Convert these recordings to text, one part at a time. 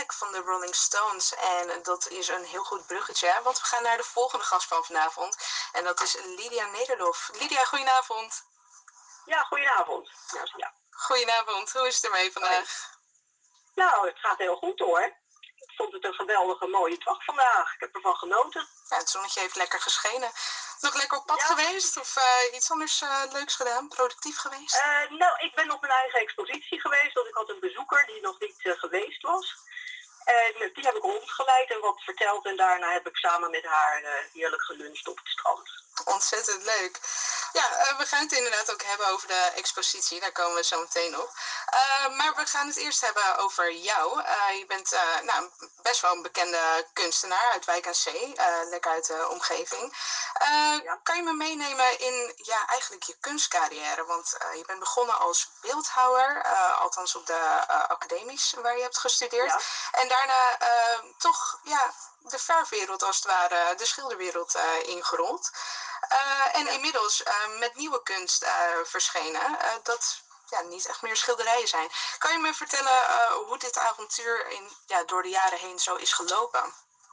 Black van de Rolling Stones. En dat is een heel goed bruggetje, want we gaan naar de volgende gast van vanavond. En dat is Lydia Nederlof. Lydia, goedenavond. Ja, goedenavond. Ja. Goedenavond, hoe is het ermee vandaag? Nou, het gaat heel goed hoor. Ik vond het een geweldige mooie dag vandaag. Ik heb ervan genoten. Ja, het zonnetje heeft lekker geschenen. Nog lekker op pad geweest of iets anders leuks gedaan? Productief geweest? Nou, ik ben op mijn eigen expositie geweest. Want ik had een bezoeker die nog niet geweest was. En die heb ik rondgeleid en wat verteld. En daarna heb ik samen met haar heerlijk geluncht op het strand. Ontzettend leuk. Ja, we gaan het inderdaad ook hebben over de expositie. Daar komen we zo meteen op. Maar we gaan het eerst hebben over jou. Je bent best wel een bekende kunstenaar uit Wijk aan Zee. Lekker uit de omgeving. Kan je me meenemen in eigenlijk je kunstcarrière? Want je bent begonnen als beeldhouwer. Althans op de academies waar je hebt gestudeerd. Ja. En daarna toch de verfwereld als het ware, de schilderwereld ingerold. En inmiddels met nieuwe kunst verschenen, dat niet echt meer schilderijen zijn. Kan je me vertellen hoe dit avontuur door de jaren heen zo is gelopen?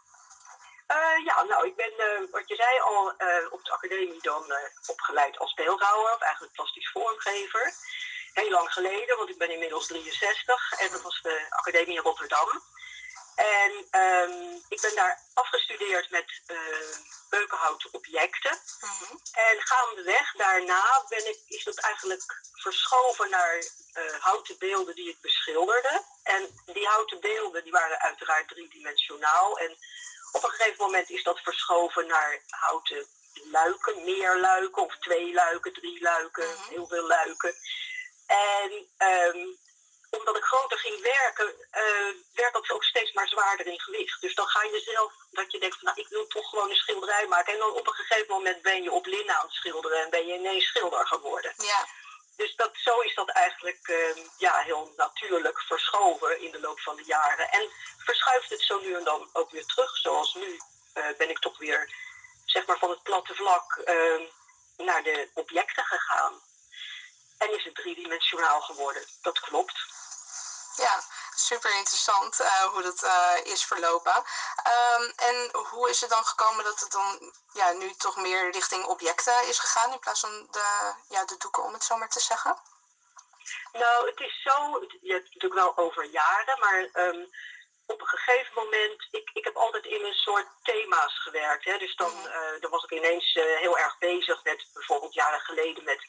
Nou, ik ben, wat je zei al, op de academie dan opgeleid als beeldhouwer, of eigenlijk plastisch vormgever. Heel lang geleden, want ik ben inmiddels 63 en dat was de academie in Rotterdam. En ik ben daar afgestudeerd met beukenhouten objecten. En gaandeweg daarna is dat eigenlijk verschoven naar houten beelden die ik beschilderde. En die houten beelden die waren uiteraard driedimensionaal. En op een gegeven moment is dat verschoven naar houten luiken, meer luiken of 2 luiken, 3 luiken, heel veel luiken. En omdat ik groter ging werken, werd dat ook steeds maar zwaarder in gewicht. Dus dan ga je zelf, dat je denkt van ik wil toch gewoon een schilderij maken. En dan op een gegeven moment ben je op linnen aan het schilderen en ben je ineens schilder geworden. Ja. Dus zo is dat eigenlijk heel natuurlijk verschoven in de loop van de jaren. En verschuift het zo nu en dan ook weer terug. Zoals nu ben ik toch weer zeg maar van het platte vlak naar de objecten gegaan. En is het driedimensionaal geworden. Dat klopt. Ja, super interessant hoe dat is verlopen. En hoe is het dan gekomen dat het dan nu toch meer richting objecten is gegaan in plaats van de doeken, om het zo maar te zeggen? Nou, het is zo, je hebt het natuurlijk wel over jaren, maar op een gegeven moment, ik heb altijd in een soort thema's gewerkt. Hè? Dus dan was ik ineens heel erg bezig met bijvoorbeeld jaren geleden met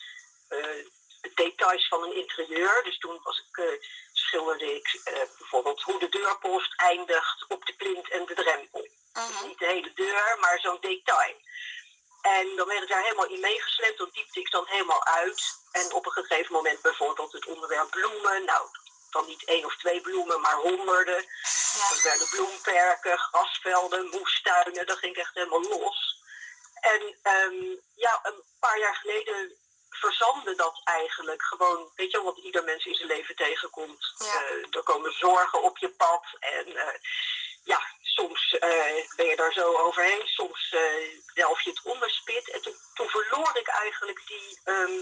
details van een interieur. Dus toen schilderde ik bijvoorbeeld hoe de deurpost eindigt op de plint en de drempel. Dus niet de hele deur, maar zo'n detail. En dan werd ik daar helemaal in meegesleept, dat diepte ik dan helemaal uit. En op een gegeven moment bijvoorbeeld het onderwerp bloemen. Nou, dan niet 1 of 2 bloemen, maar honderden. Ja. Dat werden bloemperken, grasvelden, moestuinen. Dat ging echt helemaal los. En een paar jaar geleden verzandde dat eigenlijk gewoon. Weet je wat ieder mens in zijn leven tegenkomt. Ja. Er komen zorgen op je pad. En soms ben je daar zo overheen. Soms delf je het onderspit. En toen verloor ik eigenlijk die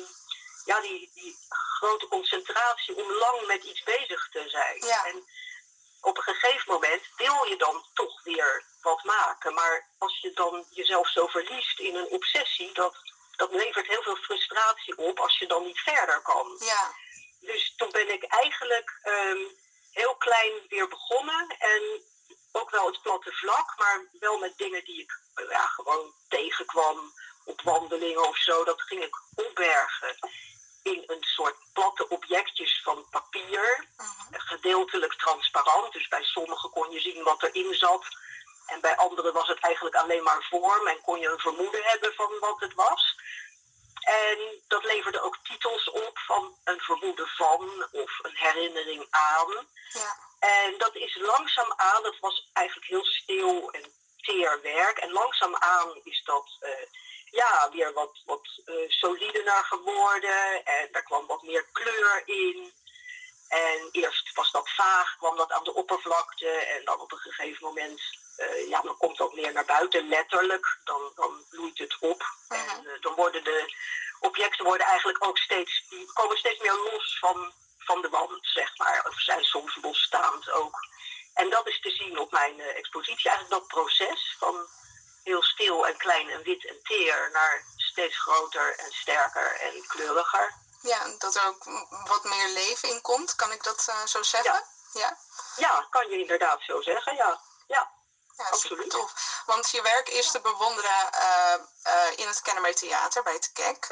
grote concentratie om lang met iets bezig te zijn. Ja. En op een gegeven moment wil je dan toch weer wat maken. Maar als je dan jezelf zo verliest in een obsessie, dat levert heel veel frustratie op als je dan niet verder kan. Ja. Dus toen ben ik eigenlijk heel klein weer begonnen. En ook wel het platte vlak, maar wel met dingen die ik gewoon tegenkwam op wandelingen of zo. Dat ging ik opbergen in een soort platte objectjes van papier. Gedeeltelijk transparant, dus bij sommigen kon je zien wat erin zat. En bij anderen was het eigenlijk alleen maar vorm en kon je een vermoeden hebben van wat het was. En dat leverde ook titels op van een vermoeden van of een herinnering aan. Ja. En dat is langzaamaan, dat was eigenlijk heel stil en teer werk. En langzaamaan is dat weer wat solider geworden. En daar kwam wat meer kleur in. En eerst was dat vaag, kwam dat aan de oppervlakte. En dan op een gegeven moment, dan komt dat meer naar buiten, letterlijk. Dan bloeit het op. En dan worden de objecten eigenlijk ook komen steeds meer los van de wand, zeg maar. Of zijn soms losstaand ook. En dat is te zien op mijn expositie. Eigenlijk dat proces van heel stil en klein en wit en teer naar steeds groter en sterker en kleuriger. Ja, dat er ook wat meer leven in komt, kan ik dat zo zeggen? Ja, kan je inderdaad zo zeggen, ja. Ja, absoluut. Tof. Want je werk is te bewonderen in het Kennemer Theater bij het KEK.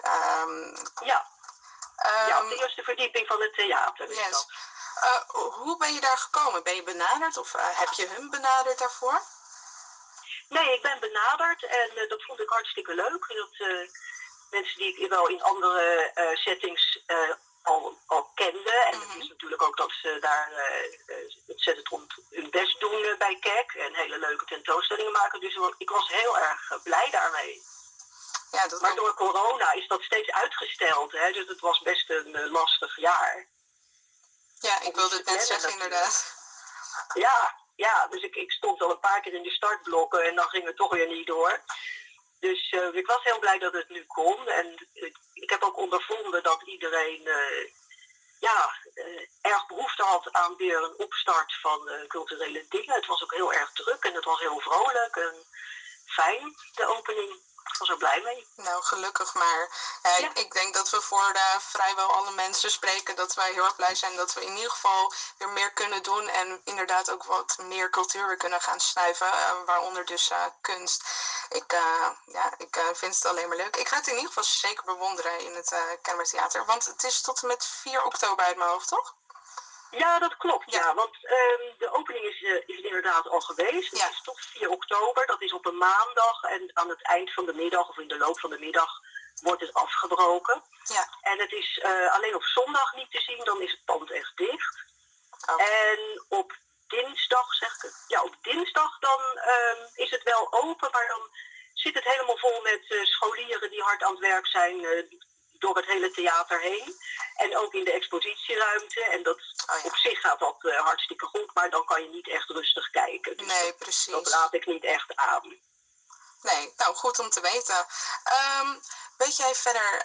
Op de eerste verdieping van het theater. Yes. Hoe ben je daar gekomen? Ben je benaderd of heb je hun benaderd daarvoor? Nee, ik ben benaderd en dat vond ik hartstikke leuk. Dat mensen die ik wel in andere settings al kende. En het is natuurlijk ook dat ze daar ontzettend hun best doen bij KEK. En hele leuke tentoonstellingen maken. Dus ik was heel erg blij daarmee. Ja, maar door corona is dat steeds uitgesteld. Hè? Dus het was best een lastig jaar. Ja, ik wilde het net zeggen inderdaad. Ja, dus ik stond al een paar keer in de startblokken en dan ging het toch weer niet door. Dus ik was heel blij dat het nu kon. En ik heb ook ondervonden dat iedereen erg behoefte had aan weer een opstart van culturele dingen. Het was ook heel erg druk en het was heel vrolijk en fijn, de opening. Ik was er blij mee. Nou, gelukkig maar. Ik denk dat we voor vrijwel alle mensen spreken dat wij heel erg blij zijn dat we in ieder geval weer meer kunnen doen en inderdaad ook wat meer cultuur kunnen gaan snuiven, waaronder dus kunst. Ik vind het alleen maar leuk. Ik ga het in ieder geval zeker bewonderen in het Kennemer Theater, want het is tot en met 4 oktober uit mijn hoofd, toch? Ja, dat klopt. Ja, want de opening is inderdaad al geweest. Het is tot 4 oktober. Dat is op een maandag. En aan het eind van de middag of in de loop van de middag wordt het afgebroken. Ja. En het is alleen op zondag niet te zien. Dan is het pand echt dicht. Okay. En op dinsdag, op dinsdag dan is het wel open. Maar dan zit het helemaal vol met scholieren die hard aan het werk zijn door het hele theater heen. En ook in de expositieruimte. En dat op zich gaat dat hartstikke goed, maar dan kan je niet echt rustig kijken. Dus nee, precies. Dat raad ik niet echt aan. Nee, nou goed om te weten. Weet jij verder,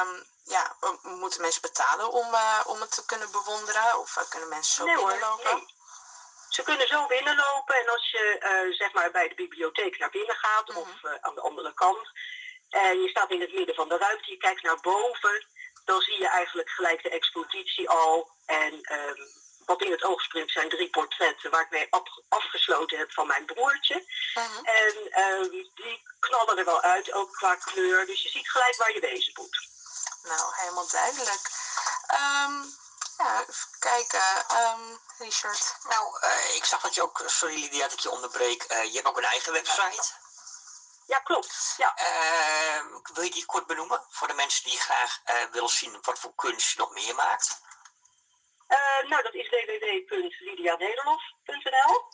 moeten mensen betalen om het te kunnen bewonderen? Of kunnen mensen zo binnenlopen? Nee. Ze kunnen zo binnenlopen en als je zeg maar bij de bibliotheek naar binnen gaat of aan de andere kant. En je staat in het midden van de ruimte, je kijkt naar boven, dan zie je eigenlijk gelijk de expositie al. En wat in het oog springt zijn 3 portretten waar ik mee afgesloten heb van mijn broertje. En die knallen er wel uit, ook qua kleur. Dus je ziet gelijk waar je wezen moet. Nou, helemaal duidelijk. Even kijken. Richard. Nou, ik zag dat je ook, sorry Lydia dat ik je onderbreek, je hebt ook een eigen website. Ja, klopt. Ja. Wil je die kort benoemen voor de mensen die graag willen zien wat voor kunst je nog meer maakt? Nou, dat is www.lydianederlof.nl.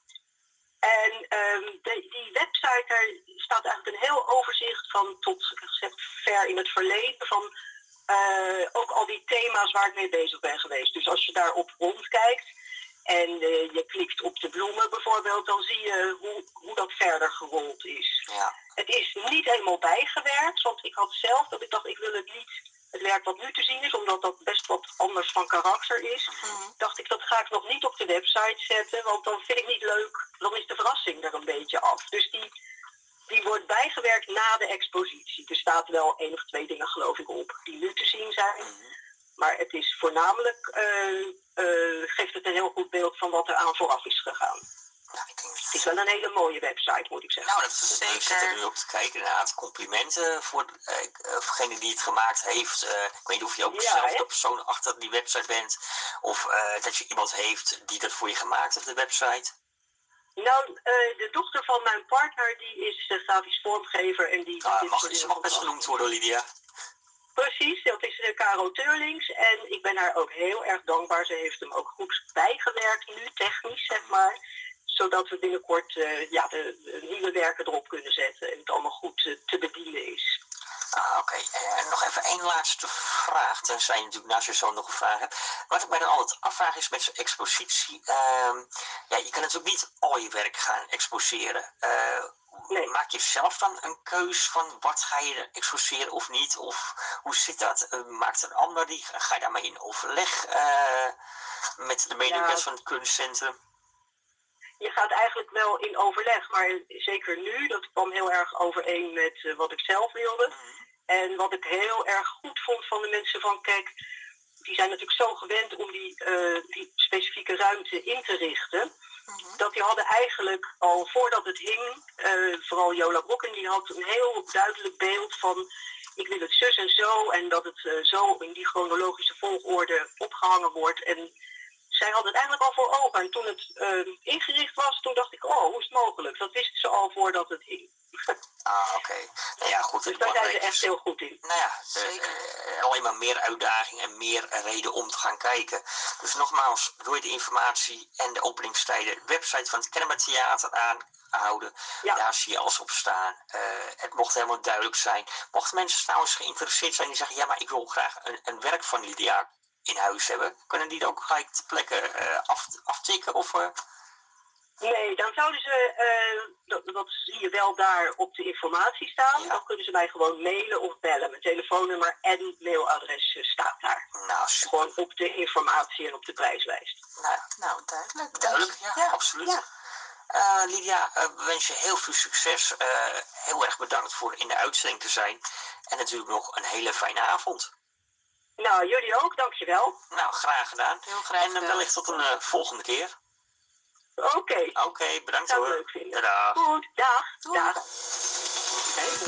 En die website, daar staat eigenlijk een heel overzicht van tot ver in het verleden van ook al die thema's waar ik mee bezig ben geweest. Dus als je daarop rondkijkt en je klikt op de bloemen bijvoorbeeld, dan zie je hoe dat verder gerold is. Ja. Het is niet helemaal bijgewerkt, want ik had zelf dat ik dacht ik wil het niet, het werk wat nu te zien is, omdat dat best wat anders van karakter is, dacht ik dat ga ik nog niet op de website zetten, want dan vind ik niet leuk, dan is de verrassing er een beetje af. Dus die wordt bijgewerkt na de expositie. Er staat wel 1 of 2 dingen geloof ik op die nu te zien zijn. Maar het is voornamelijk, geeft het een heel goed beeld van wat er aan vooraf is gegaan. Nou, ik denk het is wel een hele mooie website, moet ik zeggen. Nou, dat is zeker. Ik zit er nu op te kijken. Inderdaad, complimenten voor degene die het gemaakt heeft. Ik weet niet of je ook zelf de persoon achter die website bent. Of dat je iemand heeft die dat voor je gemaakt heeft, de website. Nou, de dochter van mijn partner, die is grafisch vormgever. En die mag best genoemd worden, Lydia. Precies, dat is Caro Teurlings. En ik ben haar ook heel erg dankbaar. Ze heeft hem ook goed bijgewerkt, nu technisch, zeg maar. Zodat we binnenkort de nieuwe werken erop kunnen zetten. En het allemaal goed te bedienen is. Oké. Nog even 1 laatste vraag. Tenzij je natuurlijk naast je zo nog een vraag hebt. Wat ik mij dan altijd afvraag is met zo'n expositie. Je kan natuurlijk niet al je werk gaan exposeren. Nee. Maak je zelf dan een keus van wat ga je exposeren of niet? Of hoe zit dat? Maakt een ander die? Ga je daarmee in overleg met de medewerkers van het kunstcentrum? je gaat eigenlijk wel in overleg, maar zeker nu, dat kwam heel erg overeen met wat ik zelf wilde. En wat ik heel erg goed vond van de mensen van, kijk, die zijn natuurlijk zo gewend om die specifieke ruimte in te richten. Dat die hadden eigenlijk al voordat het hing, vooral Jola Brokken, die had een heel duidelijk beeld van, ik wil het zus en zo, en dat het zo in die chronologische volgorde opgehangen wordt. En zij had het eigenlijk al voor ogen. En toen het ingericht was, toen dacht ik, oh, hoe is het mogelijk? Dat wisten ze al voordat het hing. Oké. Nou ja, goed. Dus daar zijn ze echt heel goed in. Nou ja, alleen maar meer uitdaging en meer reden om te gaan kijken. Dus nogmaals, wil je de informatie en de openingstijden, de website van het Kennemer Theater aanhouden. Ja. Daar zie je alles op staan. Het mocht helemaal duidelijk zijn. Mochten mensen trouwens geïnteresseerd zijn die zeggen, ja, maar ik wil graag een werk van Lydia in huis hebben, kunnen die dan ook gelijk ter plekke aftikken? Of, Nee, dan zouden ze, dat zie je wel daar op de informatie staan. Ja. Dan kunnen ze mij gewoon mailen of bellen. Mijn telefoonnummer en mailadres staat daar. Nou, super. Gewoon op de informatie en op de prijslijst. Nou, duidelijk. Duidelijk, ja, absoluut. Ja. Lydia, we wensen je heel veel succes. Heel erg bedankt voor in de uitzending te zijn. En natuurlijk nog een hele fijne avond. Nou, jullie ook, dankjewel. Nou, graag gedaan. Heel graag En wellicht tot een volgende keer. Oké. Oké, bedankt Zou hoor. ik leuk vinden. Tada. Goed, dag. Doei. Dag.